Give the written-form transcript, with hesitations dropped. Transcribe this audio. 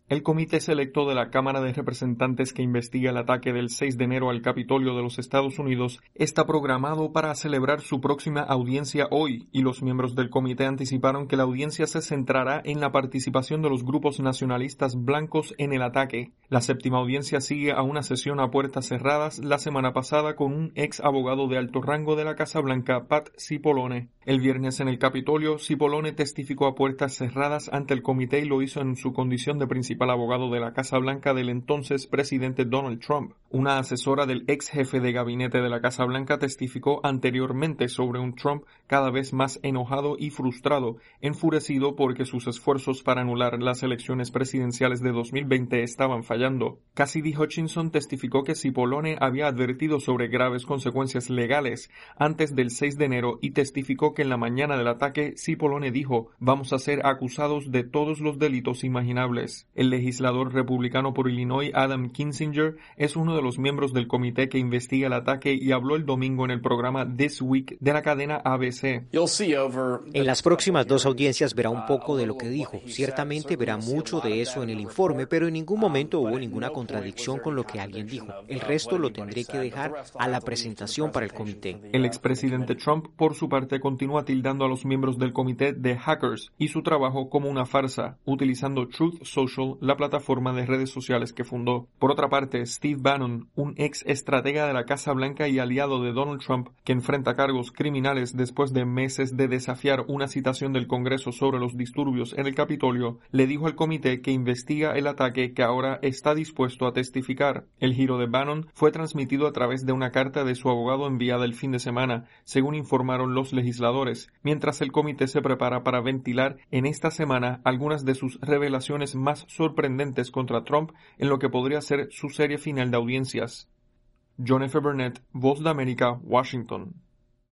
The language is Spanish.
El Comité Selecto de la Cámara de Representantes que investiga el ataque del 6 de enero al Capitolio de los Estados Unidos está programado para celebrar su próxima audiencia hoy, y los miembros del comité anticiparon que la audiencia se centrará en la participación de los grupos nacionalistas blancos en el ataque. La séptima audiencia sigue a una sesión a puertas cerradas la semana pasada con un ex abogado de alto rango de la Casa Blanca, Pat Cipollone. El viernes en el Capitolio, Cipollone testificó a puertas cerradas ante el comité y lo hizo en su condición de principal abogado de la Casa Blanca del entonces presidente Donald Trump. Una asesora del ex jefe de gabinete de la Casa Blanca testificó anteriormente sobre un Trump cada vez más enojado y frustrado, enfurecido porque sus esfuerzos para anular las elecciones presidenciales de 2020 estaban fallando. Cassidy Hutchinson testificó que Cipollone había advertido sobre graves consecuencias legales antes del 6 de enero y testificó que en la mañana del ataque Cipollone dijo: "Vamos a ser acusados de todos los delitos imaginables". El legislador republicano por Illinois, Adam Kinzinger, es uno de los miembros del comité que investiga el ataque y habló el domingo en el programa This Week de la cadena ABC. En las próximas dos audiencias verá un poco de lo que dijo. Ciertamente verá mucho de eso en el informe, pero en ningún momento hubo ninguna contradicción con lo que alguien dijo. El resto lo tendré que dejar a la presentación para el comité. El expresidente Trump, por su parte, continúa tildando a los miembros del comité de hackers y su trabajo como una farsa, utilizando Truth Social, la plataforma de redes sociales que fundó. Por otra parte, Steve Bannon, un ex estratega de la Casa Blanca y aliado de Donald Trump, que enfrenta cargos criminales después de meses de desafiar una citación del Congreso sobre los disturbios en el Capitolio, le dijo al comité que investiga el ataque que ahora está dispuesto a testificar. El giro de Bannon fue transmitido a través de una carta de su abogado enviada el fin de semana, según informaron los legisladores, mientras el comité se prepara para ventilar en esta semana algunas de sus revelaciones más sorprendentes contra Trump en lo que podría ser su serie final de audiencias. John F. Burnett, Voz de América, Washington.